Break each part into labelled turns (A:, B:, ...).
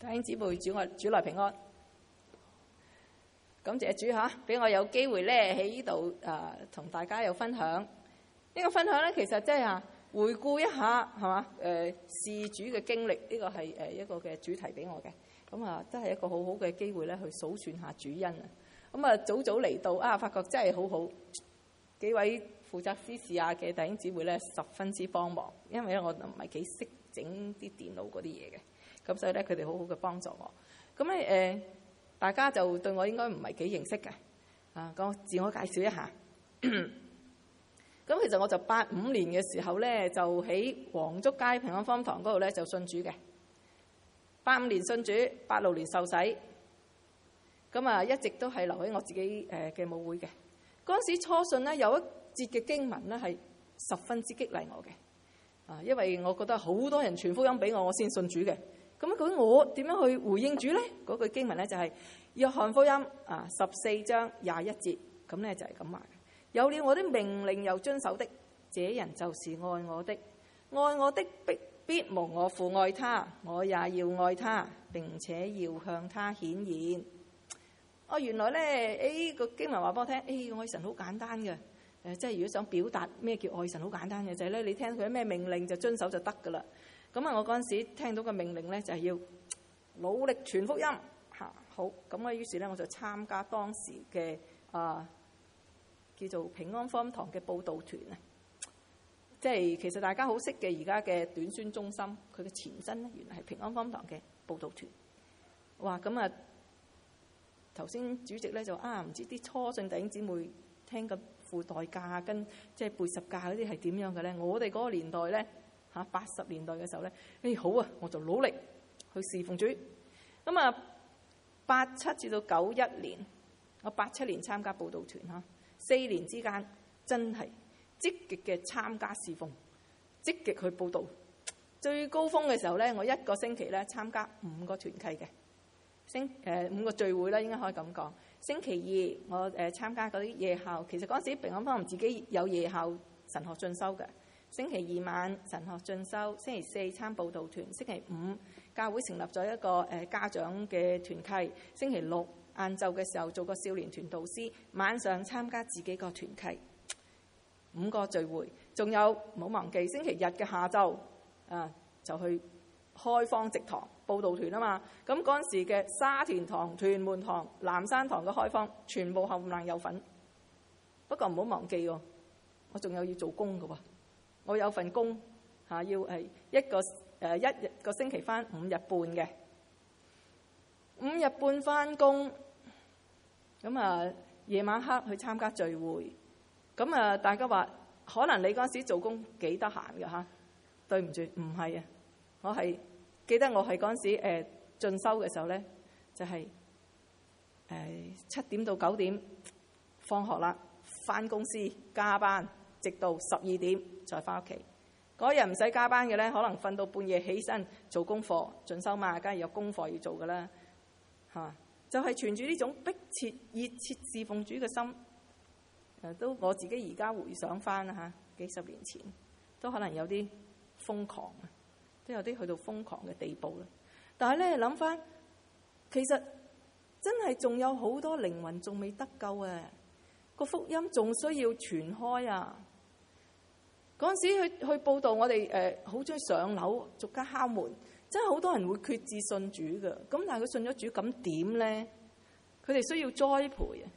A: 弟兄姊妹，主內平安。感謝主嚇，俾我有機會咧喺呢度同大家有分享。呢個分享咧，其實即係回顧一下係嘛事主嘅經歷，呢個係一個嘅主題俾我嘅。咁真係一個好好嘅機會咧，去數算下主恩啊。咁早早嚟到發覺真係好好，幾位負責司事嘅弟兄姊妹咧十分之幫忙，因為咧我唔係幾識整啲電腦嗰啲嘢嘅。咁所以咧，佢哋好好嘅幫助我。咁咧大家就對我應該唔係幾認識嘅。講自我介紹一下。咁其實我就85年嘅時候咧，就喺黃竹街平安福音堂嗰度咧就信主嘅。85年信主，86年受洗。咁一直都係留喺我自己嘅母會嘅。嗰陣時初信咧有一節嘅經文咧係十分之激勵我嘅。因為我覺得好多人傳福音俾我先信主嘅。咁究竟我點樣去回應主咧？嗰句經文咧就係約翰福音14章21節，咁咧就係咁話：有了我的命令又遵守的，這人就是愛我的。愛我的必蒙我父愛他，我也要愛他，並且要向他顯現。原來咧個經文話俾我聽，愛神好簡單嘅。即係如果想表達咩叫愛神好簡單嘅，就係咧你聽佢咩命令就遵守就得噶啦。咁我嗰陣時聽到個命令咧，就係要努力傳福音嚇。好，咁於是咧我就參加當時嘅叫做平安福音堂嘅佈道團啊。即係其實大家好識嘅而家嘅短宣中心，佢嘅前身咧原來係平安福音堂嘅佈道團。哇！咁頭先主席咧就唔知啲初信弟兄姊妹聽個付代價跟即係背十架嗰啲係點樣嘅咧？我哋嗰個年代咧80年代嘅時候咧，好啊，我就努力去侍奉主。咁87至到91年，我87年參加佈道團4年之間真係積極嘅參加侍奉，積極去佈道。最高峰嘅時候咧，我一個星期咧參加5個團契嘅5個聚會啦，應該可以咁講。星期二我參加嗰啲夜校，其實嗰陣時平安福音自己有夜校神學進修嘅。星期二晚神學進修，星期四參佈道團，星期五教會成立咗一個家長嘅團契，星期六晏晝嘅時候做個少年團導師，晚上參加自己個團契，5個聚會。仲有唔好忘記星期日嘅下晝就去開荒植堂佈道團啊嘛。咁嗰陣時嘅沙田堂、屯門堂、南山堂嘅開荒，全部冚唪唥有份。不過唔好忘記喎，我仲有要做工㗎喎。我有份工要係一個星期返5日半嘅，5日半返工。咁夜晚黑去參加聚會。咁大家話可能你嗰陣時做工幾得閒㗎？對唔住，唔係啊，我係記得我係嗰陣時進修嘅時候咧，就係7點到9點放學啦，返公司加班，直到12點再返屋企。嗰日唔使加班嘅咧，可能瞓到半夜起身做功課，進修嘛，梗係有功課要做噶啦。就係存住呢種迫切熱切侍奉主嘅心。都我自己而家回想翻幾十年前都可能有啲瘋狂，都有啲去到瘋狂嘅地步啦。但係咧諗翻，其實真係仲有好多靈魂仲未得救啊！個福音仲需要傳開啊！嗰陣時去佈道，我哋好中意上樓逐家敲門，真係好多人會決志信主㗎。咁但係佢信咗主，咁點咧？佢哋需要栽培啊！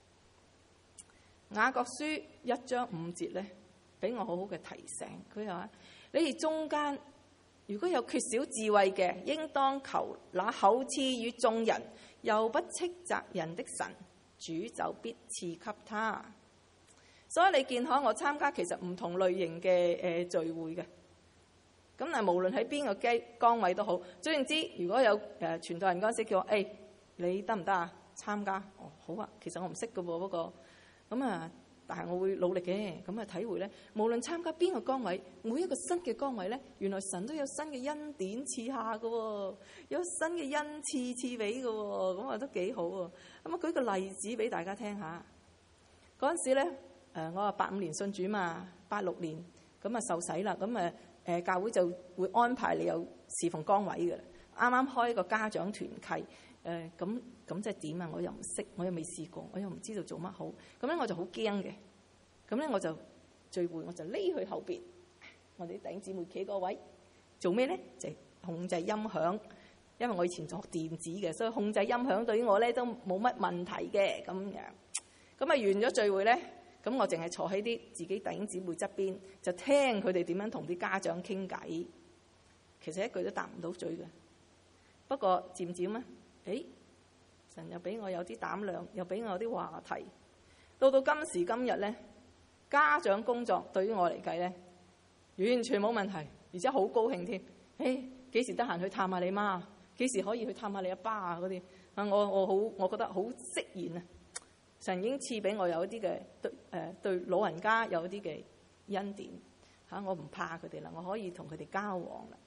A: 雅各書1章5節咧，俾我好好嘅提醒。佢話：你哋中間如果有缺少智慧嘅，應當求那厚賜與眾人又不斥責人的神，主就必賜給他。所以你見可我參加其實唔同類型嘅聚會嘅。咁無論喺邊個崗位都好，總言之，如果有傳道人嗰陣時叫我你得唔得啊？參加好啊，其實我唔識㗎喎，不過但係我會努力嘅。咁體會咧，無論參加邊個崗位，每一個新嘅崗位咧，原來神都有新嘅恩典賜下㗎喎，有新嘅恩賜賜俾㗎喎，咁都幾好喎。舉個例子俾大家聽下。嗰陣時咧，我85年信主嘛，86年咁受洗啦，咁教會就會安排你有侍奉崗位嘅。 啱啱開個家長團契，咁即係點啊？我又唔識，我又未試過，我又唔知道做乜好，咁咧我就好驚嘅。咁咧我就聚會，我就匿去後邊，我哋啲弟兄姊妹企個位做咩咧？就係控制音響，因為我以前學電子嘅，所以控制音響對於我咧都冇乜問題嘅咁樣。咁啊完咗聚會咧，咁我淨係坐喺啲自己弟兄姊妹側邊，就聽佢哋點樣同啲家長傾偈。其實一句都答唔到嘴嘅。不過漸漸咧，神又俾我有啲膽量，又俾我有啲話題。到今時今日咧，家長工作對於我嚟計咧，完全冇問題，而且好高興添。幾時得閒去探下你媽？幾時可以去探下你阿爸啊？嗰啲啊，我覺得好釋然啊！神已經賜俾我有一啲嘅對老人家有一啲嘅恩典嚇，我唔怕佢哋啦，我可以同佢哋交往啦。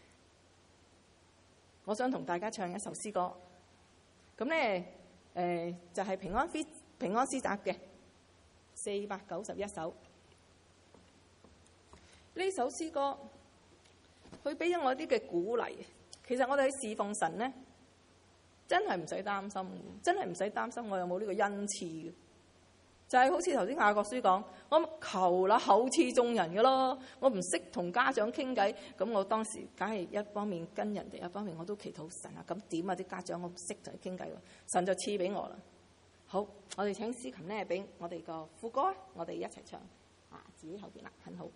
A: 我想同大家唱一首詩歌，咁咧就係平安詩集嘅491首。呢首詩歌佢俾咗我啲嘅鼓勵。其實我哋去侍奉神咧，真係唔使擔心，真係唔使擔心我有冇呢個恩賜嘅。就係好似頭先雅各書講，我求啦，厚賜眾人嘅咯。我唔識同家長傾偈，咁我當時梗係一方面跟人哋，一方面我都祈禱神啊。咁點啊？啲家長我唔識就係傾偈喎，神就賜俾我啦。好，我哋請司琴咧俾我哋個副歌，我哋一齊唱啊，自己後邊啦，很好。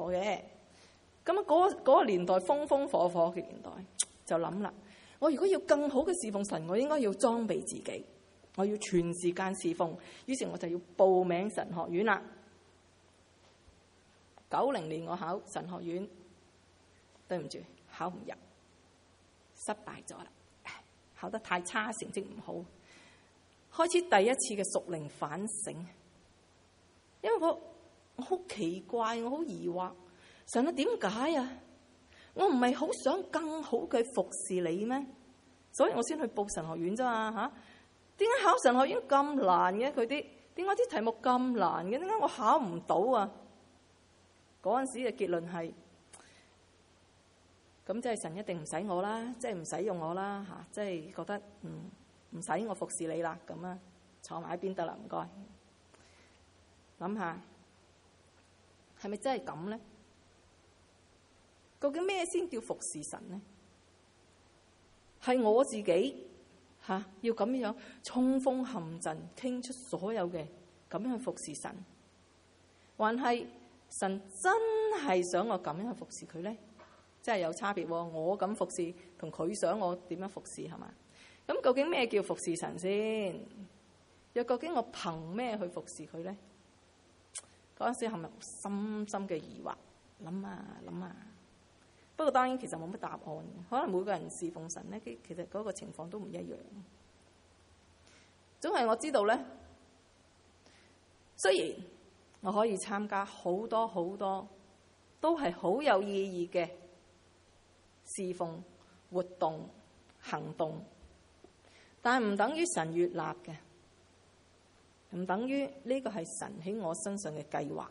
A: 火嘅。咁啊嗰個年代風風火火嘅年代，就諗啦，我如果要更好嘅侍奉神，我應該要裝備自己，我要全時間侍奉。於是我就要報名神學院啦。90年我考神學院，對唔住，考唔入，失敗咗啦，考得太差，成績唔好，開始第一次嘅屬靈反省。因為我好奇怪，我好疑惑，神啊，點解啊？我唔係好想更好嘅服侍你咩？所以我先去報神學院啫嘛嚇。點解考神學院咁難嘅？佢啲點解啲題目咁難嘅？點解我考唔到啊？嗰陣時嘅結論係，咁即係神一定唔使我啦，即係唔使用我啦嚇，即係覺得唔使我服侍你啦，咁啊坐埋一邊得啦，唔該。諗下係咪真係咁咧？究竟咩先叫服侍神呢？係我自己要咁樣衝鋒陷陣，傾出所有嘅咁樣去服侍神，還係神真係想我咁樣去服侍佢咧？真係有差別喎！我咁服侍同佢想我點樣服侍係嘛？咁究竟咩叫服侍神先？又究竟我憑咩去服侍佢咧？嗰陣時係咪深深嘅疑惑？諗啊！不過當然其實冇乜答案，可能每個人侍奉神咧，其實嗰個情況都唔一樣。總係我知道咧，雖然我可以參加好多都係好有意義嘅侍奉活動行動，但係唔等於神悅納嘅，唔等於呢個係神喺我身上嘅計劃。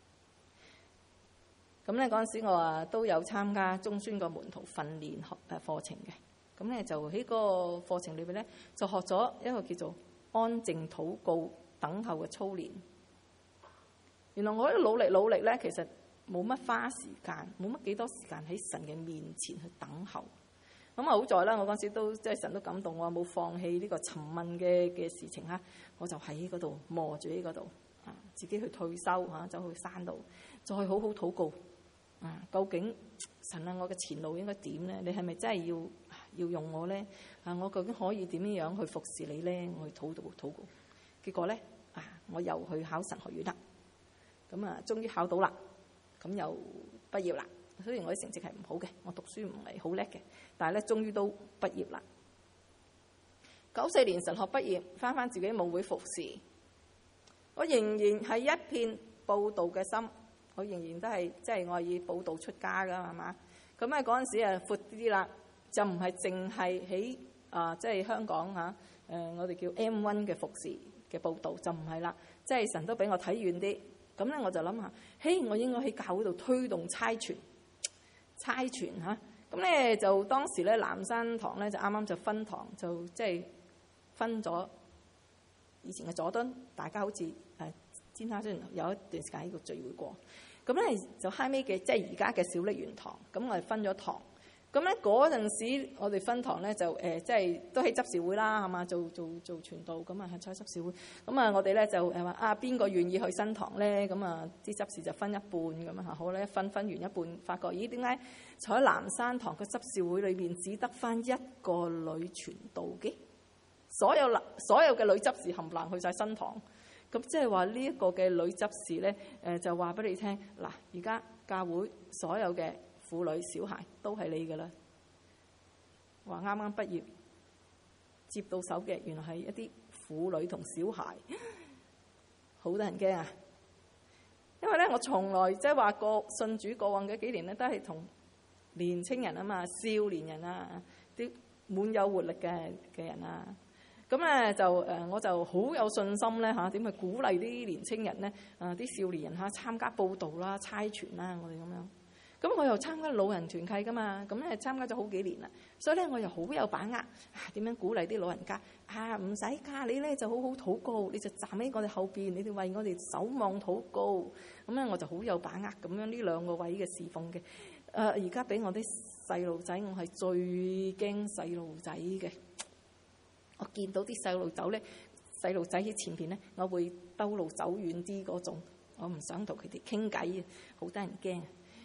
A: 咁咧嗰陣時我都有參加中宣個門徒訓練課程嘅，咁咧就喺個課程裏邊咧就學咗一個叫做安靜禱告等候嘅操練。原來我努力咧，其實冇乜花時間，冇乜幾多時間喺神嘅面前去等候。咁好在啦，我嗰陣時都即係神都感動我，冇放棄呢個尋問嘅事情嚇，我就喺嗰度磨住喺嗰度自己去退休走去山度，再好好禱告。究竟神啊，我嘅前路應該點咧？你係咪真係要用我咧？我究竟可以點樣去服侍你咧？我去禱告。結果咧我又去考神學院啦。咁終於考到啦，咁又畢業啦。雖然我啲成績係唔好嘅，我讀書唔係好叻嘅，但係咧終於都畢業啦。94年神學畢業，翻自己母會服侍，我仍然係一片佈道嘅心。我仍然都係即係我係以佈道出家㗎，係嘛？咁嗰陣時闊啲啦，就唔係淨係喺即係香港我哋叫 M1 嘅服侍嘅佈道，就唔係啦。即係神都俾我睇遠啲，咁咧我就諗下，我應該喺教會度推動差傳嚇。咁咧就當時咧南山堂咧就啱啱就分堂，就即係分咗以前嘅佐敦，大家好似尖沙咀有一段時間喺度聚會過。咁咧就後尾嘅即係而家嘅小瀝源堂，咁我哋分咗堂。咁咧嗰陣時我哋分堂咧就即係都喺執事會啦，係嘛，做傳道，咁係喺執事會。咁我哋咧就話邊個願意去新堂咧？咁啲執事就分一半咁好咧，分完一半，發覺咦點解坐喺南山堂嘅執事會裏面只得翻一個女傳道嘅？所有嘅女執事冚唪唥去晒新堂。咁即係話呢一個嘅女執事咧，就話俾你聽嗱，而家教會所有嘅婦女小孩都係你㗎啦。話啱啱畢業接到手嘅，原來係一啲婦女同小孩，好多人驚啊！因為咧，我從來即係話過信主過往嘅幾年咧，都係同年青人啊嘛，少年人啊，啲滿有活力嘅人啊。咁咧就我就好有信心咧點去鼓勵啲年青人咧啲少年人參加佈道啦、差傳啦，我哋咁樣。咁我又參加老人團契噶嘛，咁咧參加咗好幾年啦，所以咧我又好有把握點樣鼓勵啲老人家唔使㗎，你咧就好好禱告，你就站喺我哋後邊，你哋為我哋守望禱告。咁咧我就好有把握咁樣呢兩個位嘅侍奉嘅。而家俾我啲細路仔，我係最驚細路仔嘅。我見到啲細路仔喺前邊咧，我會兜路走遠啲嗰種，我唔想同佢哋傾偈，好得人驚。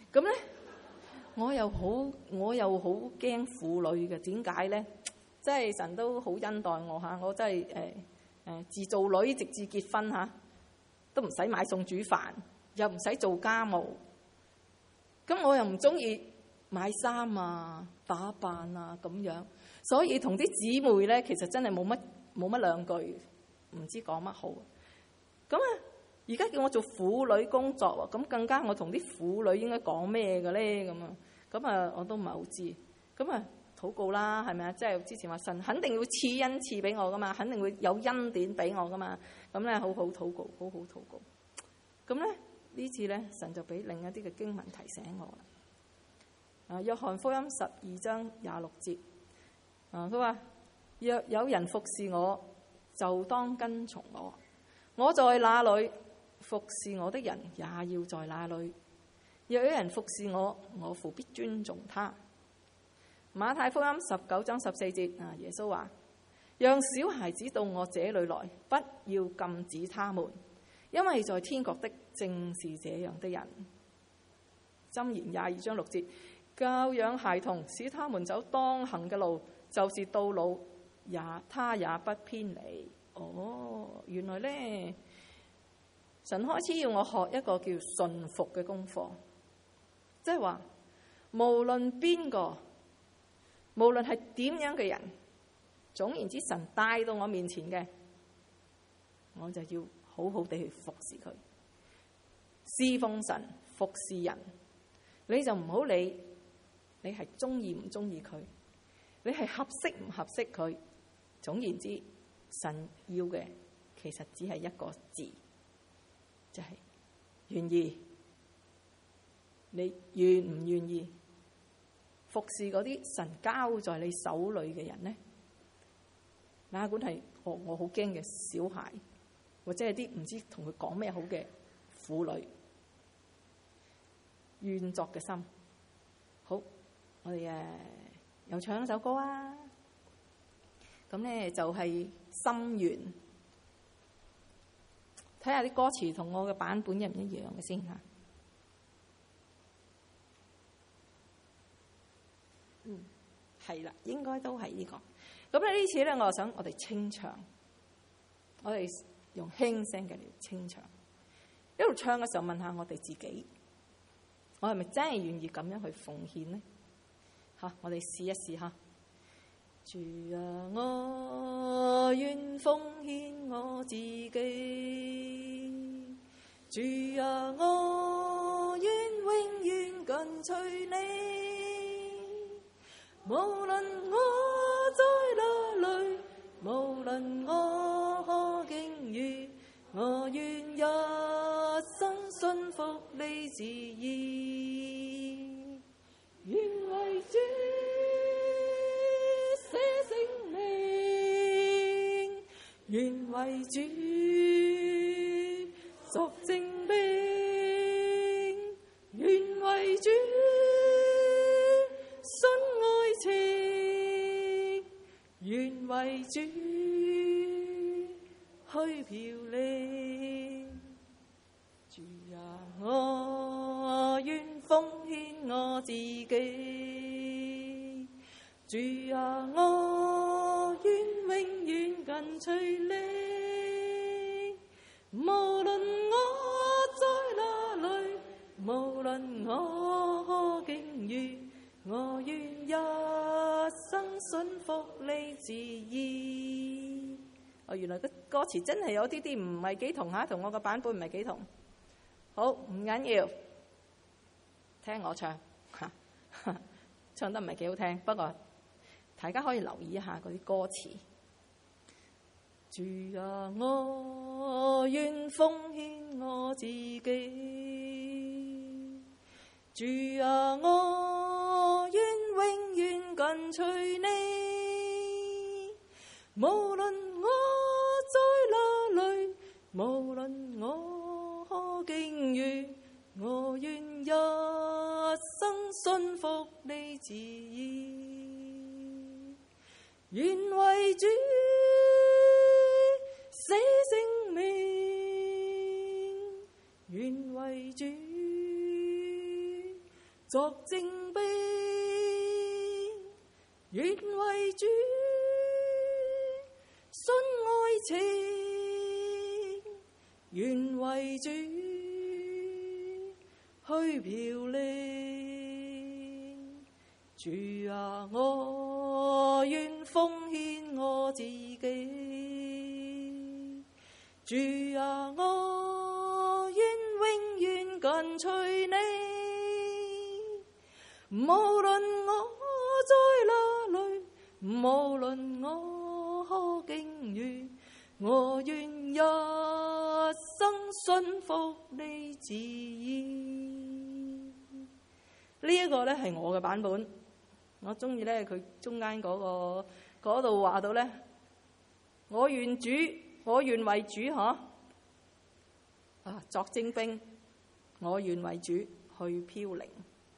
A: 咁咧，我又好驚婦女嘅，點解咧？即係神都好恩待我嚇，我真係自做女直至結婚嚇，都唔使買餸煮飯，又唔使做家務。咁我又唔中意買衫啊、打扮啊咁樣，所以同啲姊妹咧，其實真係冇乜兩句，唔知講乜好。咁啊，而家叫我做婦女工作喎，咁更加我同啲婦女應該講咩嘅咧？咁啊，我都唔係好知。咁啊，禱告啦，係咪啊？即係之前話神肯定會賜恩賜俾我噶嘛，肯定會有恩典俾我噶嘛。咁咧，好好禱告，好好禱告。咁咧，呢次咧，神就俾另一啲嘅經文提醒我啦。約翰福音12章26節，佢話：若有人服侍我，就當跟從我。我在哪裏，服侍我的人也要在哪裏。若有人服侍我，我父必尊重他。馬太福音19章14節，耶穌話：讓小孩子到我這裏來，不要禁止他們，因為在天國的正是這樣的人。箴言22章6節，教養孩童，使他們走當行嘅路，就是到老他也不偏離。原來咧，神開始要我學一個叫順服嘅功課，即係話無論邊個，無論係點樣嘅人，總言之，神帶到我面前嘅，我就要好好地去服侍佢，侍奉神，服侍人。你就唔好理你係中意唔中意佢，你係合適唔合適佢。總言之，神要嘅其實只係一個字，就係願意。你願唔願意服侍嗰啲神交在你手裏嘅人呢？哪管係我好驚嘅小孩，或者係啲唔知同佢講咩好嘅婦女，願作嘅心。好，我哋又唱一首歌啊！咁咧就係心願，睇下啲歌詞同我嘅版本一唔一樣嘅先嚇。係啦，應該都係呢個。咁咧呢次咧，我想我哋清唱，我哋用輕聲嘅嚟清唱。一路唱嘅時候，問下我哋自己，我係咪真係願意咁樣去奉獻呢？嚇，我哋試一試嚇。主啊，我願奉獻我自己。主啊，我願永遠跟隨你。無論我在哪裏，無論我何境遇，我願一生信服你旨意。願為主捨性命，願為主作精兵，願為主信愛情，願為主去漂零。主啊，我願奉獻我自己。主啊，我願永遠跟隨你。無論我在哪裏，無論我何境遇，我願一生信服你旨意。原來個歌詞真係有啲唔係幾同嚇，同我個版本唔係幾同。好，唔緊要，聽我唱嚇，唱得唔係幾好聽，不過大家可以留意一下嗰啲歌詞。主啊，我願奉獻我自己。主啊，我願永遠跟隨你。無論我在哪裏，無論我何境遇，我願一生信服你旨意。願為主捨性命，願為主作精兵，願為主信愛情，願為主去飄零。主啊，我願奉獻我自己。主啊，我願永遠跟隨你。無論我在哪裏，無論我何境遇，我願一生信服你旨意。呢一個咧係我嘅版本，我中意咧佢中間嗰度話到咧，我願主，我願為主作精兵，我願為主去飄零。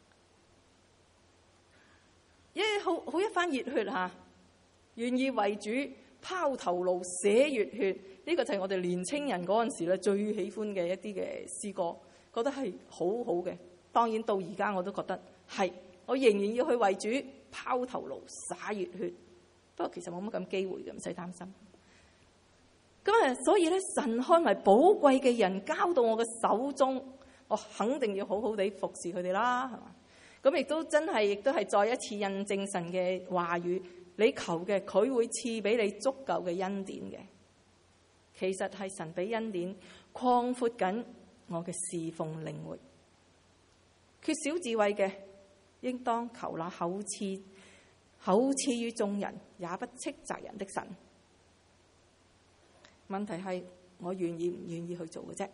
A: 好一番熱血嚇，願意為主拋頭顱捨熱血，呢個就係我哋年青人嗰陣時咧最喜歡嘅一啲嘅詩歌，覺得係好好嘅。當然到而家我都覺得係，我仍然要去為主拋頭顱灑熱血。不過其實冇乜咁機會嘅，唔使擔心。咁所以咧，神看為寶貴嘅人交到我嘅手中，我肯定要好好地服侍佢哋啦，係嘛？咁亦都真係，亦都係再一次印證神嘅話語。你求嘅，佢會賜俾你足夠嘅恩典嘅。其實係神俾恩典，擴闊緊我嘅侍奉領域。缺少智慧嘅，應當求那厚賜於眾人，也不斥責人的神。問題係我願意唔願意去做嘅啫。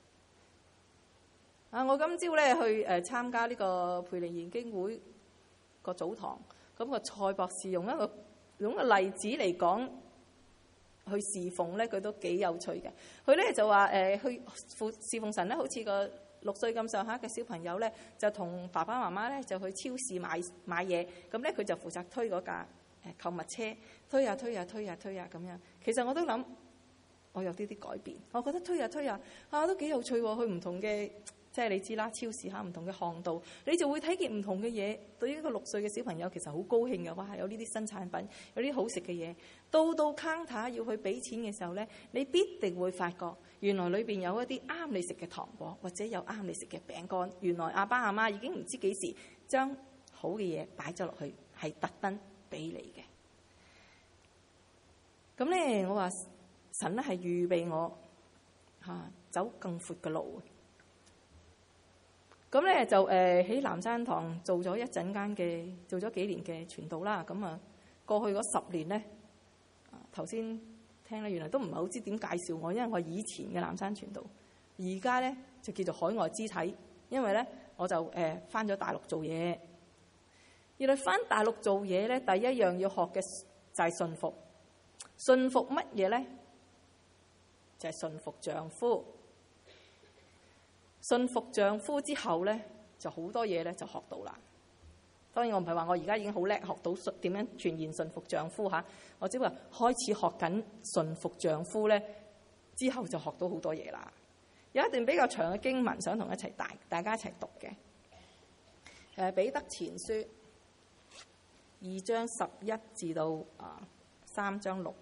A: 我今朝咧去參加呢個培靈研經會個早堂，咁個蔡博士用一個例子嚟講去侍奉咧，佢都幾有趣嘅。佢咧就話去侍奉神咧，好似個6歲咁上下嘅小朋友咧，就同爸爸媽媽咧就去超市買嘢，咁咧佢就負責推嗰架購物車，推呀咁樣。其實我都諗，我有啲改變，我覺得推呀都幾有趣喎。去唔同嘅，即係你知啦，超市唔同嘅巷道，你就會睇見唔同嘅嘢。對於一個6歲嘅小朋友，其實好高興嘅，哇！有呢啲新產品，有啲好食嘅嘢。到 counter 要去俾錢嘅時候咧，你必定會發覺，原來裏邊有一啲啱你食嘅糖果，或者有啱你食嘅餅乾。原來阿爸阿媽已經唔知幾時將好嘅嘢擺咗落去，係特登俾你嘅。咁咧，我話神咧係預備我走更闊嘅路。咁咧就喺南山堂做咗做咗幾年嘅傳道啦。咁過去嗰10年咧，頭先聽咧，原來都唔係好知點介紹我，因為我以前嘅南山傳道，而家咧就叫做海外肢體，因為咧我就返咗大陸做嘢。原來返大陸做嘢咧，第一樣要學嘅就係順服。順服乜嘢咧？就係順服丈夫。順服丈夫之後咧，就好多嘢咧就學到啦。當然我唔係話我而家已經好叻，學到點樣全然順服丈夫嚇。我只不過開始學緊順服丈夫咧，之後就學到好多嘢啦。有一段比較長嘅經文，想同大家一齊讀嘅。彼得前書2章11至到3章6。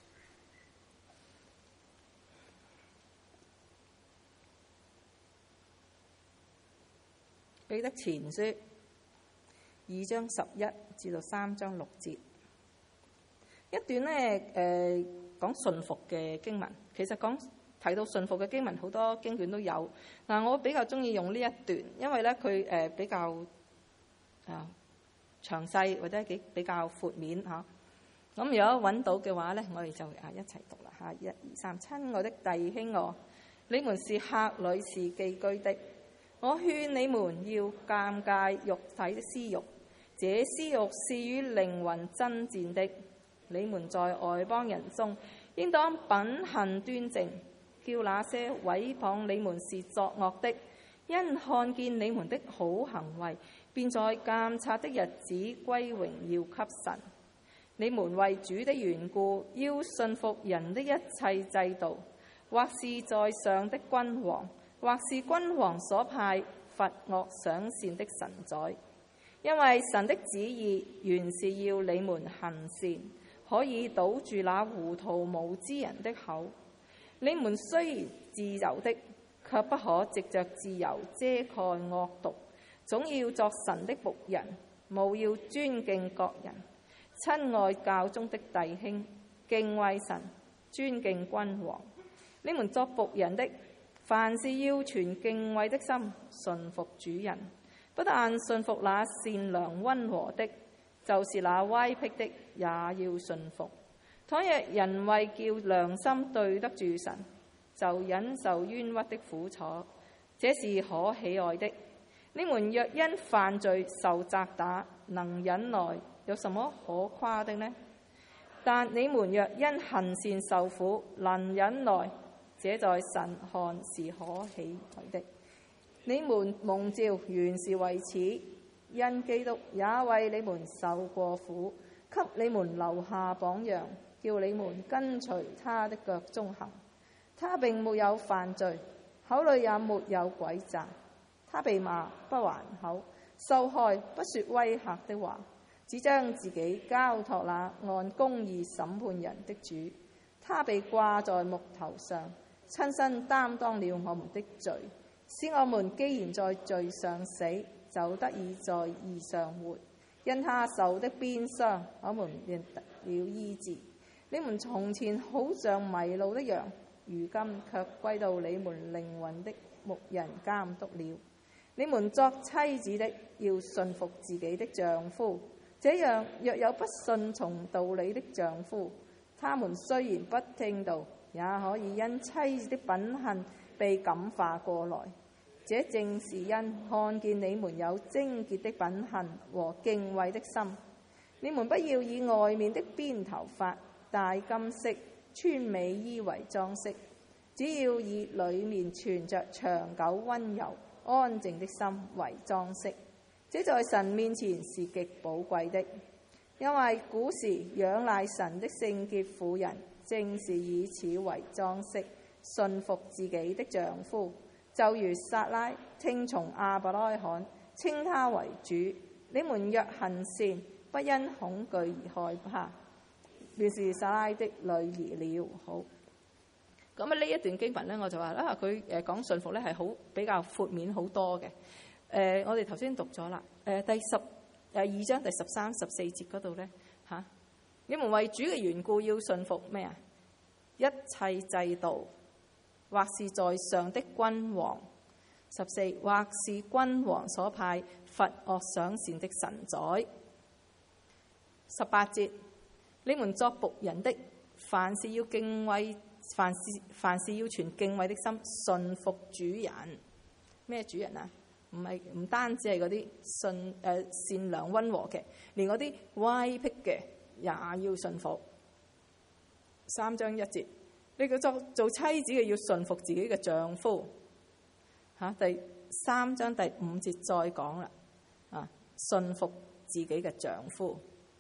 A: 彼得前書2章11至到3章6節，一段咧講順服嘅經文。其實提到順服嘅經文，好多經卷都有。嗱，我比較中意用呢一段，因為咧佢比較詳細，或者比較闊面嚇。咁如果揾到嘅話咧，我哋就一齊讀啦嚇。1、2、3，親愛的弟兄我，你們是客旅是寄居的。我勸你們要鑒戒肉體的私慾，這私慾是與靈魂爭戰的。你們在外邦人中，應當品行端正，叫那些毀謗你們是作惡的，因看見你們的好行為，便在監察的日子歸榮耀給神。你們為主的緣故，要順服人的一切制度，或是在上的君王，或是君王所派罰惡賞善的神宰。因為神的旨意原是要你們行善，可以堵住那糊塗無知人的口。你們雖然自由的，卻不可藉着自由遮蓋惡毒，總要作神的僕人，務要尊敬各人，親愛教中的弟兄，敬畏神，尊敬君王。你們作僕人的，凡事要存敬畏的心，順服主人，不但順服那善良溫和的，就是那乖僻的，也要順服。倘若人為叫良心對得住神，就忍受冤屈的苦楚，這是可喜愛的。你們若因犯罪受責打，能忍耐，有什麼可誇的呢？但你們若因行善受苦，能忍耐，這在神看是可喜愛的。你們蒙召原是為此，因基督也為你們受過苦，給你們留下榜樣，叫你們跟隨他的腳蹤行。他並沒有犯罪，口裏也沒有詭詐。他被罵不還口，受害不說威嚇的話，只將自己交託那按公義審判人的主。他被掛在木頭上，親身擔當了我們的罪，使我們既然在罪上死，就得以在義上活。因他受的鞭傷，我們便得了醫治。你們從前好像迷路的羊，如今卻歸到你們靈魂的牧人監督了。你們作妻子的，要順服自己的丈夫，這樣若有不順從道理的丈夫，他們雖然不聽道，也可以因妻子的品行被感化過來。這正是因看見你們有貞潔的品行和敬畏的心。你們不要以外面的辮頭髮、戴金飾、穿美衣為裝飾，只要以裡面存着長久溫柔安靜的心為裝飾，這在神面前是極寶貴的。因為古時仰賴神的聖潔婦人，正是以此為裝飾，順服自己的丈夫，就如撒拉聽從亞伯拉罕，稱他為主。你們若行善，不因恐懼而害怕，便是撒拉的女兒了。好。咁呢一段經文咧，我就話啦，佢講順服咧係好比較闊面好多嘅。我哋頭先讀咗啦，第二章第13、14節嗰度咧嚇，你們為主嘅緣故要順服咩啊？一切制度，或是在上的君王。14，或是君王所派罰惡賞善的神宰。18節，你們作僕人的，凡事要敬畏。凡事要存敬畏的心，順服主人。咩主人啊？唔單止係嗰啲善良溫和嘅，連嗰啲歪僻嘅也要順服。3章1節，你個做妻子嘅要順服自己嘅丈夫。第3章第5節再講啦，順服自己嘅丈夫。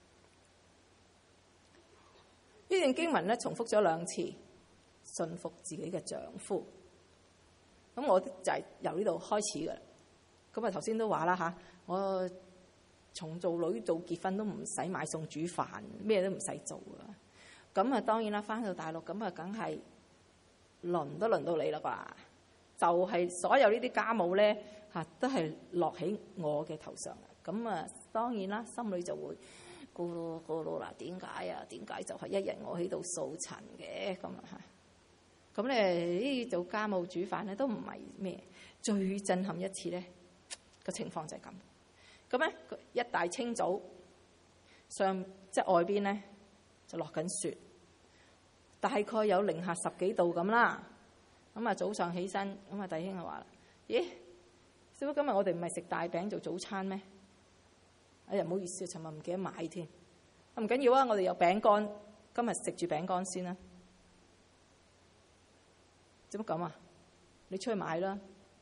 A: 呢段經文咧重複咗2次。順服自己嘅丈夫，咁我就係由呢度開始噶啦。咁頭先都話啦嚇，我從做女做結婚都唔使買餸煮飯，咩都唔使做噶。咁當然啦，翻到大陸咁梗係輪到你啦啩。就係所有呢啲家務咧都係落喺我嘅頭上。咁當然啦，心裏就會咕嚕啦，點解啊？點解就係一日我喺度掃塵嘅咁啊？咁咧呢做家務煮飯咧都唔係咩，最震撼一次咧個情況就係咁。咁咧一大清早即係外邊咧就落緊雪，大概有零下10幾度咁啦。咁早上起身，咁弟兄就話啦：咦，師傅今日我哋唔係食大餅做早餐咩？哎呀唔好意思，尋日唔記得買添。唔緊要啊，我哋有餅乾，今日食住餅乾先啦。做乜咁啊？你出去買啦。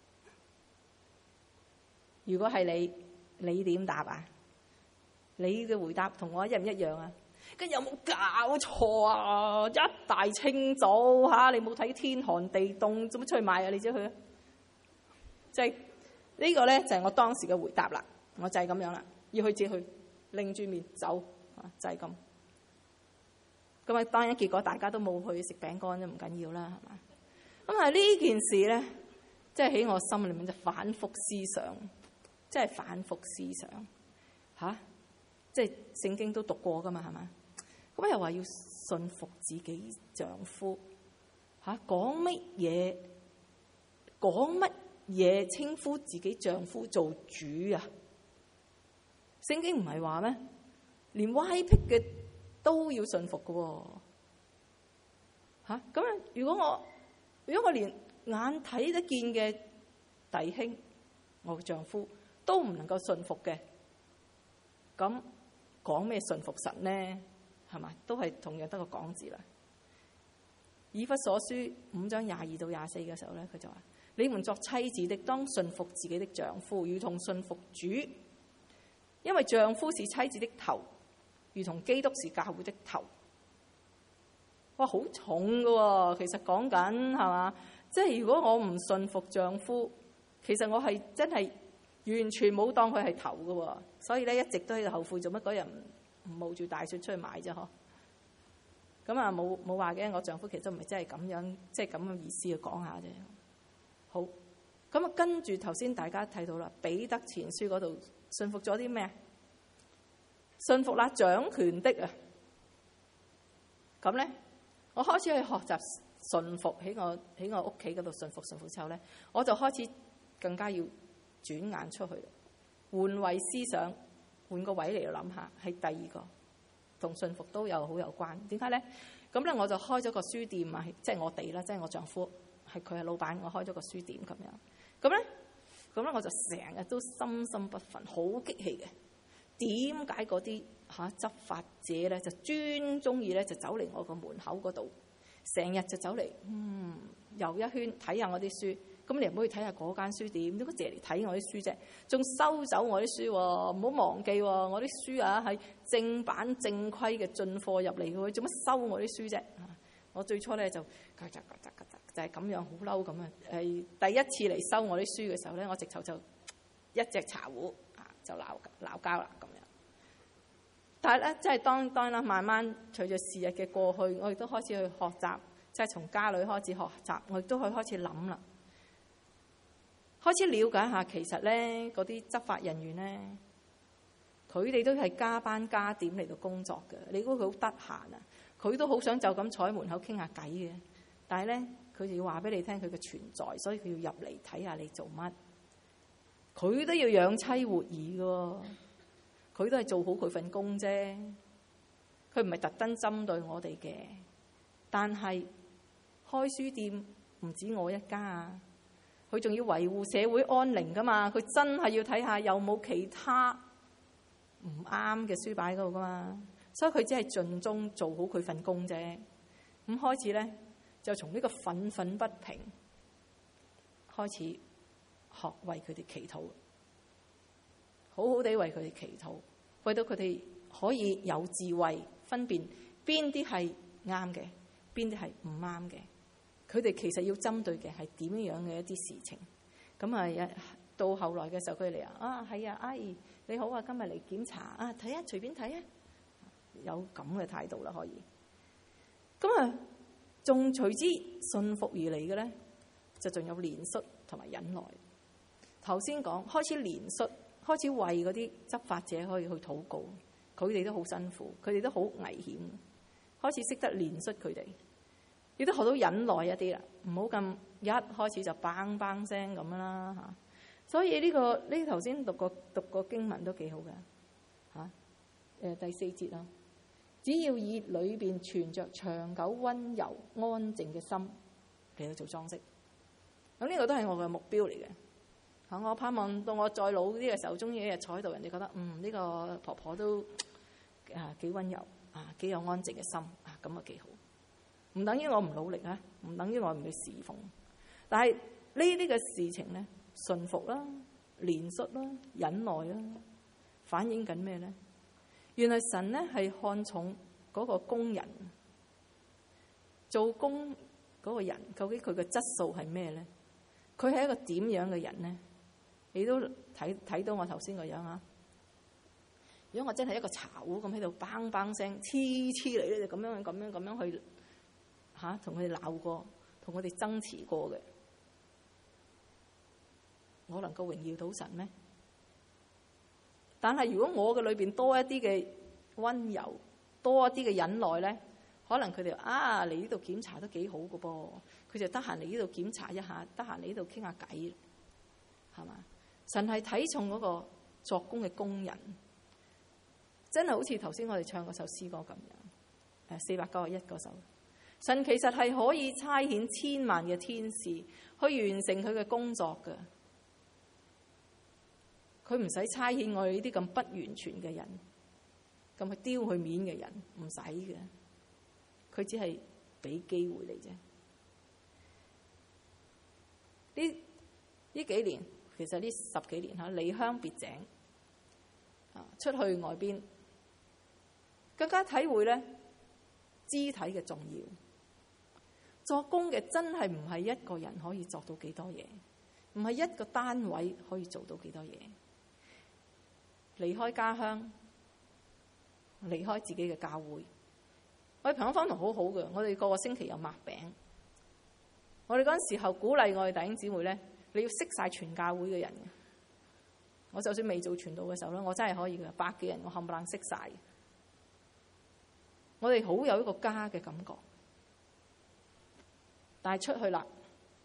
A: 如果係你點答啊？你嘅回答同我一唔一樣啊？咁有冇搞錯啊？一大清早嚇，你冇睇天寒地凍，做乜出去買啊？你自己去啊！即係呢個咧就係我當時嘅回答啦。我就係咁樣啦，要去接去，擰住面走就係咁。咁啊，當然結果大家都冇去食餅乾都唔緊要啦，係嘛？咁啊呢件事咧，即係喺我心裏面就反覆思想，即係反覆思想嚇，即係聖經都讀過噶嘛，係嘛？咁又話要順服自己丈夫嚇，講乜嘢稱呼自己丈夫做主啊？聖經唔係話咩？連歪僻嘅都要順服嘅喎嚇。咁樣如果我連眼睇得見嘅弟兄，我嘅丈夫都唔能夠順服嘅，咁講咩順服神呢？係嘛？都係同樣得個講字啦。以弗所書5章22到24嘅時候咧，佢就話：你們作妻子的，當順服自己的丈夫，如同順服主。因為丈夫是妻子的頭，如同基督是教會的頭。哇，好重㗎喎！其實講緊係嘛？即係如果我唔順服丈夫，其實我係真係完全冇當佢係頭㗎喎。所以咧一直都喺度後悔，做乜嗰日唔冒住大雪出去買啫？嗬。咁啊冇話嘅，我丈夫其實唔係真係咁樣，即係咁嘅意思去講下啫。好，咁啊跟住頭先大家睇到啦，彼得前書嗰度。順服咗啲咩啊？順服啦，掌權的啊！咁咧，我開始去學習順服喺我屋企嗰度順服之後咧，我就開始更加要轉眼出去，換位思想，換個位嚟諗下，係第二個同順服都好有關。點解咧？咁咧我就開咗個書店啊，即係我哋啦，即係我丈夫係佢係老闆，我開咗個書店咁樣。咁咧我就成日都心心不忿，好激氣嘅。點解嗰啲執法者咧就專中意咧就走嚟我個門口嗰度，成日就走嚟遊一圈睇下我啲書。咁你唔好去睇下嗰間書店，點解淨係嚟睇我啲書啫？仲收走我啲書喎！唔好忘記喎，我啲書啊係正版正規嘅進貨入嚟嘅喎，做乜收我啲書啫？我最初咧就係咁樣好嬲咁啊！第一次嚟收我啲書嘅時候咧，我直頭就一隻茶壺就鬧交啦咁樣。但係咧，即係當然啦，慢慢隨住時日嘅過去，我亦都開始去學習，即係從家裏開始學習，我亦都去開始諗啦，開始了解下其實咧嗰啲執法人員咧，佢哋都係加班加點嚟到工作嘅。你估佢好得閒啊？佢都好想就咁坐喺門口傾下偈嘅，但係咧佢就要話俾你聽佢嘅存在，所以佢要入嚟睇下你做乜。佢都要養妻活兒嘅，佢都係做好佢份工啫。佢唔係特登針對我哋嘅，但係開書店唔止我一家啊，佢仲要維護社會安寧噶嘛。佢真係要睇下有冇其他唔啱嘅書擺嗰度噶嘛。所以佢只係盡忠做好佢份工啫。咁開始咧，就從呢個憤憤不平開始學為佢哋祈禱，好好地為佢哋祈禱，為到佢哋可以有智慧分辨邊啲係啱嘅，邊啲係唔啱嘅。佢哋其實要針對嘅係點樣嘅一啲事情。咁啊，到後來嘅時候，佢哋嚟係啊，阿姨你好啊，今日嚟檢查啊，睇啊，隨便睇啊。有咁嘅態度啦，可以咁啊，仲隨之順服而嚟嘅咧，就仲有憐恤同埋忍耐。頭先講開始憐恤，開始為嗰啲執法者可以去禱告，佢哋都好辛苦，佢哋都好危險，開始識得憐恤佢哋，亦都學到忍耐一啲啦，唔好咁一開始就砰砰聲咁啦嚇。所以呢頭先讀個經文都幾好嘅嚇。第4節啊。只要以裏邊存着長久溫柔安靜嘅心嚟到做裝飾，咁呢個都係我嘅目標嚟嘅。我盼望到我再老啲嘅時候，終於一日坐喺度，人哋覺得呢個婆婆都幾溫柔幾有安靜嘅心咁啊幾好。唔等於我唔努力啊，唔等於我唔去侍奉，但係呢啲嘅事情咧，順服啦、憐恤啦、忍耐啦，反映緊咩咧？原來神咧係看重嗰個工人，做工嗰個人究竟佢嘅質素係咩咧？佢係一個點樣嘅人咧？ 你都睇到我頭先個樣啊！如果我真係一個茶壺咁喺度梆梆聲黐嚟咧，就咁樣去同佢哋鬧過，同佢哋爭持過嘅，我能夠榮耀到神咩？但係如果我嘅裏邊多一啲嘅溫柔，多一啲嘅忍耐咧，可能佢哋嚟呢度檢查都幾好嘅噃，佢就得閒嚟呢度檢查一下，得閒嚟呢度傾下偈，係嘛？神係睇重嗰個作工嘅工人，真係好似頭先我哋唱嗰首詩歌咁樣，491嗰首。神其實係可以差遣千萬嘅天使去完成佢嘅工作嘅，佢唔使差遣我哋呢啲咁不完全嘅人，咁去丟佢面嘅人，唔使嘅，佢只係俾機會你啫。呢幾年，其實呢10幾年離鄉別井，出去外邊，更加體會咧肢體嘅重要。作工嘅真係唔係一個人可以作到幾多嘢，唔係一個單位可以做到幾多嘢。離開家鄉，離開自己嘅教會，我哋平安芳堂好好嘅，我哋個星期有擘餅。我哋嗰陣時候鼓勵我哋弟兄姊妹咧，你要識晒全教會嘅人。我就算未做傳道嘅時候咧，我真係可以嘅，100幾人我冚唪唥識晒。我哋好有一個家嘅感覺。但係出去啦，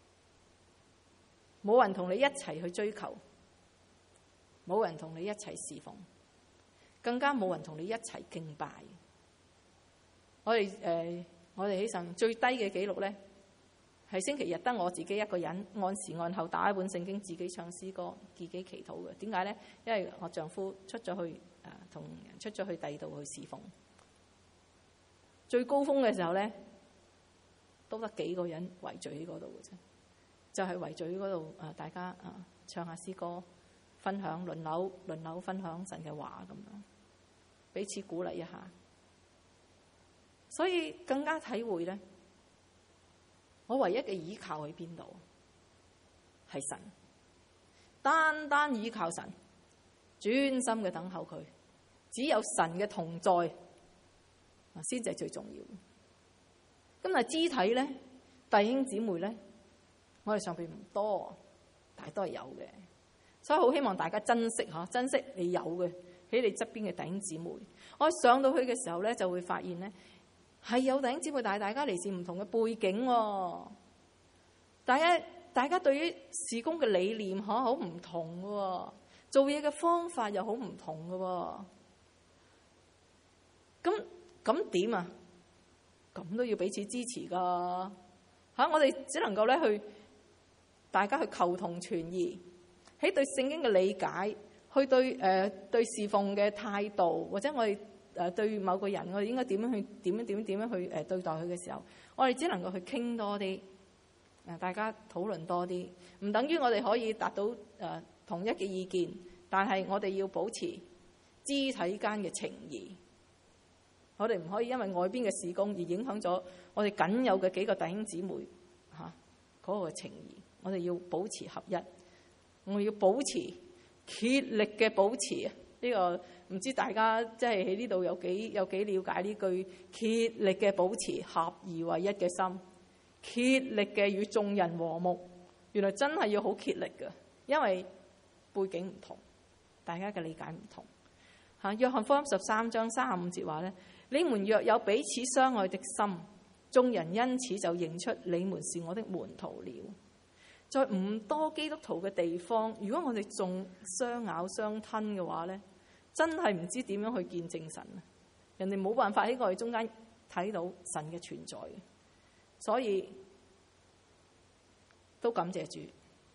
A: 冇人同你一齊去追求，冇人同你一齊侍奉，更加冇人同你一齊敬拜。我哋喺上最低嘅記錄咧，係星期日得我自己一個人按時按後打一本聖經，自己唱詩歌，自己祈禱嘅。點解咧？因為我丈夫出咗去同人出咗去第二度去侍奉。最高峰嘅時候咧，都得幾個人圍聚喺嗰度嘅啫，就係圍聚喺嗰度大家唱下詩歌，分享輪流分享神嘅話咁樣，彼此鼓勵一下。所以更加體會咧，我唯一嘅依靠喺邊度？係神，單單依靠神，專心嘅等候佢，只有神嘅同在先至係最重要。咁啊，肢體咧，弟兄姊妹咧，我哋上邊唔多，但係都係有嘅，所以好希望大家珍惜珍惜你有嘅喺你側邊嘅弟兄姊妹。我上到去嘅時候咧，就會發現咧係有弟兄姊妹，但係大家嚟自唔同嘅背景喎，大家對於事工嘅理念好唔同嘅，做嘢嘅方法又好唔同嘅，咁點啊？咁都要彼此支持噶我哋只能夠咧去大家去求同存異，喺對聖經嘅理解，去對侍奉嘅態度，或者我哋對某個人，我哋應該點樣去對待佢嘅時候，我哋只能夠去傾多啲，大家討論多啲，唔等於我哋可以達到同一嘅意見，但係我哋要保持肢體間嘅情誼。我哋唔可以因為外邊嘅事工而影響咗我哋僅有嘅幾個弟兄姊妹嗰個情誼。我哋要保持合一，我哋要保持竭力嘅保持呢個，唔知大家即係喺呢度有幾了解呢句竭力嘅保持合而為一嘅心，竭力嘅與眾人和睦。原來真係要好竭力嘅，因為背景唔同，大家嘅理解唔同。約翰福音13章35節話咧，你們若有彼此相愛的心，眾人因此就認出你們是我的門徒了。在唔多基督徒嘅地方，如果我哋仲相咬相吞嘅話咧，真係唔知點樣去見證神。人哋冇辦法喺我哋中間睇到神嘅存在，所以都感謝主。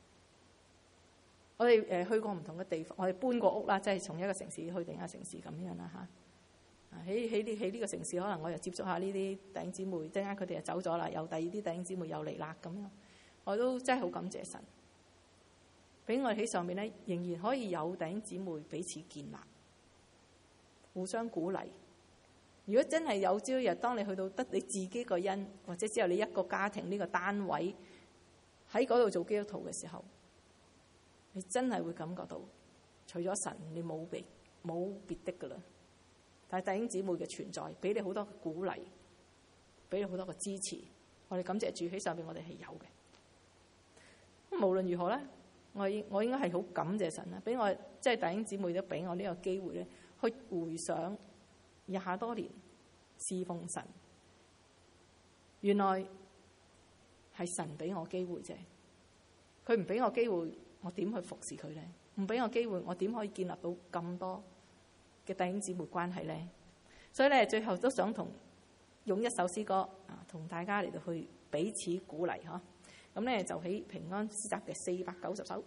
A: 我哋去過唔同嘅地方，我哋搬過屋啦，即係從一個城市去另一個城市咁樣啦嚇。喺呢個城市，可能我又接觸下呢啲弟兄姊妹，陣間佢哋又走咗啦，又第二啲弟兄姊妹又嚟啦咁樣，我都真係好感謝神，俾我哋喺上面咧，仍然可以有弟兄姊妹彼此建立，互相鼓勵。如果真係有朝一日，當你去到得你自己個人，或者只有你一個家庭呢個單位喺嗰度做基督徒嘅時候， 你真係會感覺到，除咗神，你冇別的噶啦。但係弟兄姊妹嘅存在，俾你好多嘅鼓勵，俾你好多嘅支持。我哋感謝主，喺上邊我哋係有嘅。咁無論如何咧，我應該係好感謝神啦，俾我即係弟兄姊妹都俾我呢個機會咧，去回想20多年侍奉神。原來係神俾我機會啫，佢唔俾我機會，我點去服侍佢咧？唔俾我機會，我點可以建立到咁多嘅弟兄姊妹關係咧？所以咧，最後都想用一首詩歌啊，同大家嚟到去彼此鼓勵嗬。咁咧就喺平安詩集嘅490首。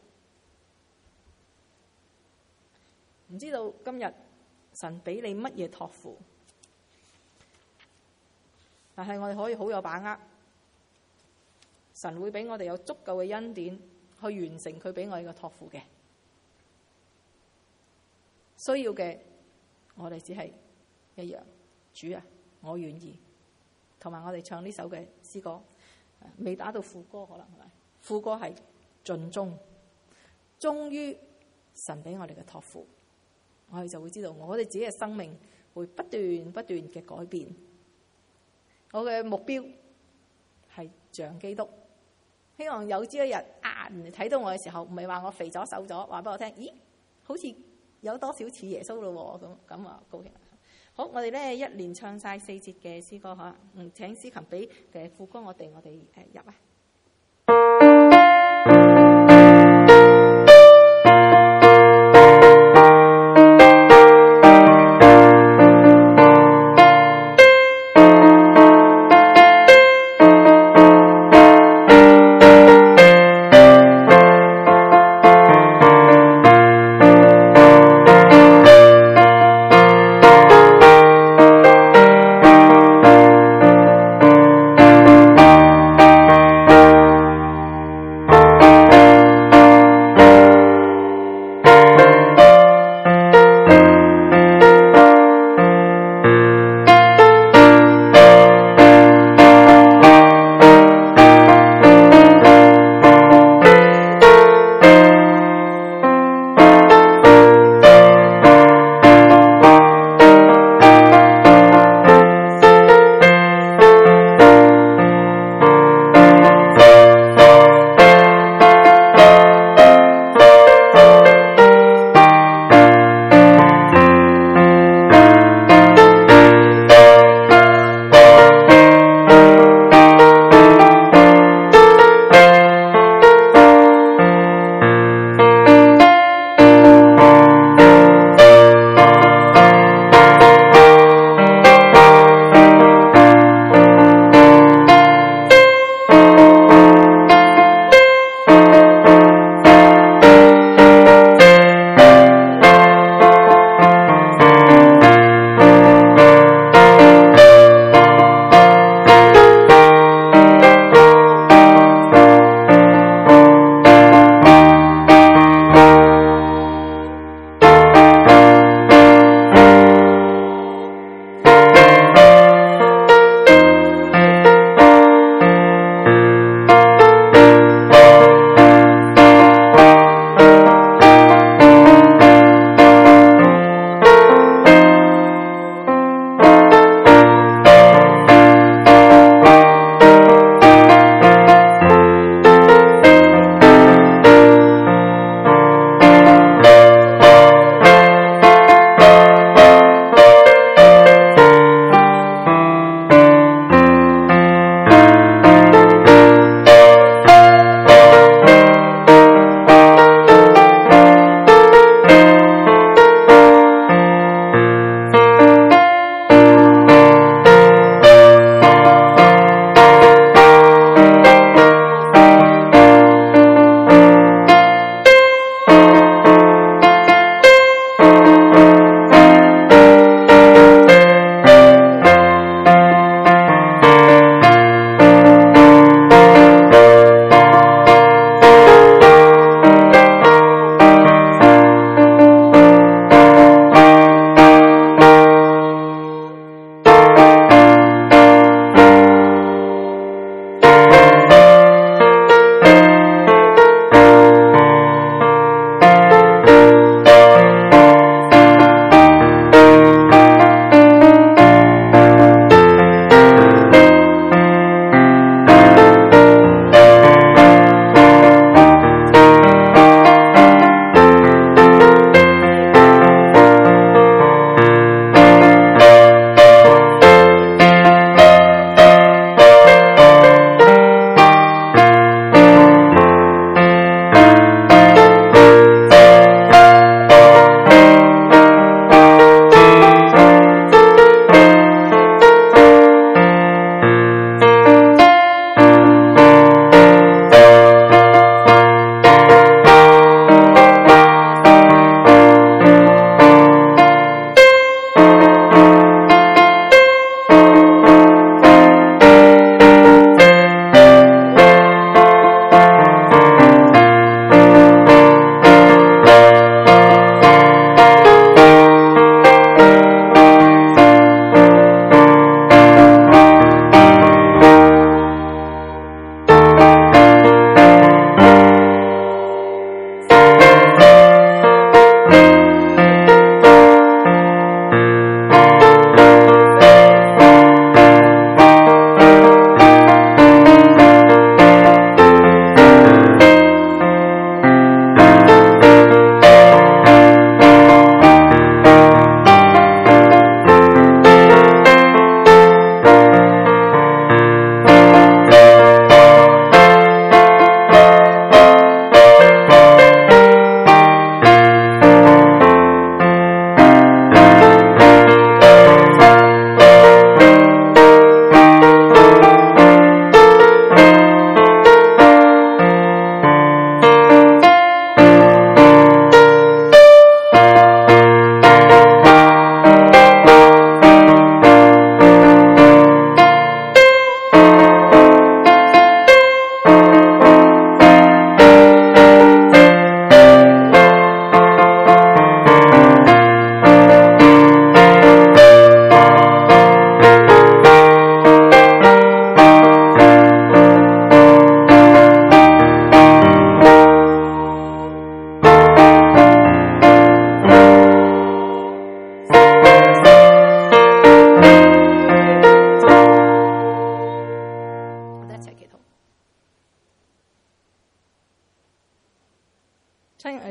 A: 唔知道今日神俾你乜嘢託付，但係我哋可以好有把握，神會俾我哋有足夠嘅恩典去完成佢俾我哋嘅託付嘅。需要嘅我哋只係一樣，主啊，我願意。同埋我哋唱呢首嘅詩歌，未打到副歌，可能係咪？副歌係盡忠，忠於神俾我哋嘅託付，我哋就會知道我哋自己嘅生命會不斷嘅改變。我嘅目標係像基督，希望有朝一日人哋睇到我嘅時候，唔係話我肥咗瘦咗，話俾我聽，咦，好似有多少似耶穌咯喎，咁啊高興。好，我哋咧一連唱晒4節嘅詩歌嚇，請司琴俾嘅副歌我哋入啊。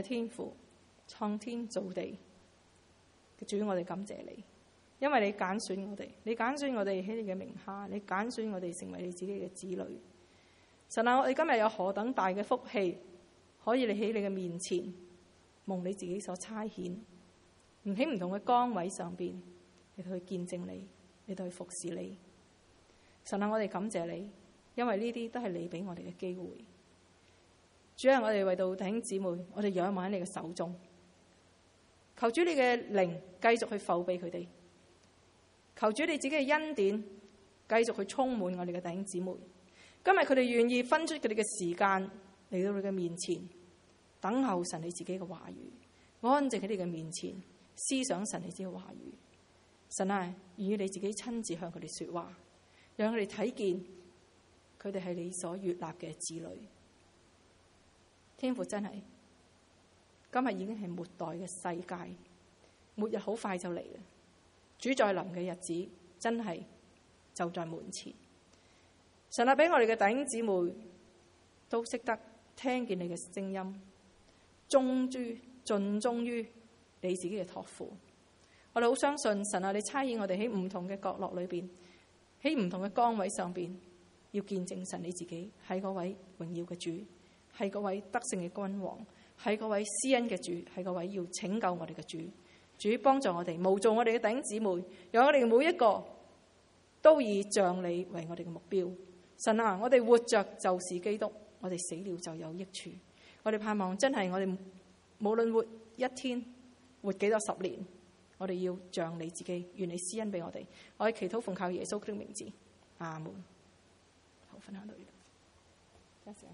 A: 天父，創天造地嘅主，我哋感謝你，因為你揀選我哋，你揀選我哋喺你嘅名下，你揀選我哋成為你自己嘅子女。神啊，我哋今日有何等大嘅福氣，可以你喺你嘅面前蒙你自己所差遣，唔喺唔同嘅崗位上邊嚟到去見證你，嚟到去服侍你。神啊，我哋感謝你，因為呢啲都係你俾我哋嘅機會。主啊，我哋為到弟兄姊妹，我哋仰望喺你嘅手中，求主你嘅靈繼續去覆庇佢哋，求主你自己嘅恩典繼續去充滿我哋嘅弟兄姊妹。今日佢哋願意分出佢哋嘅時間嚟到你嘅面前，等候神你自己嘅話語，安靜喺你嘅面前思想神你自己嘅話語。神啊，願意你自己親自向佢哋說話，讓佢哋睇見佢哋係你所悅納嘅子女。天父，真係今日已經係末代嘅世界，末日好快就嚟啦。主再臨嘅日子真係就在門前。神啊，俾我哋嘅弟兄姊妹都識得聽見你嘅聲音，盡忠於你自己嘅託付。我哋好相信神啊，你差遣我哋喺唔同嘅角落裏邊，喺唔同嘅崗位上邊，要見證神你自己係嗰位榮耀嘅主，係嗰位得勝嘅君王，係嗰位施恩嘅主，係嗰位要拯救我哋嘅主。主幫助我哋，模造我哋嘅弟兄姊妹，讓我哋每一個都以像你為我哋嘅目標。神啊，我哋活着就是基督，我哋死了就有益處。我哋盼望真係我哋無論活一天，活幾多10年，我哋要像你自己，願你施恩俾我哋。我哋祈禱奉靠耶穌基督的名字，阿門。好，分享到呢度。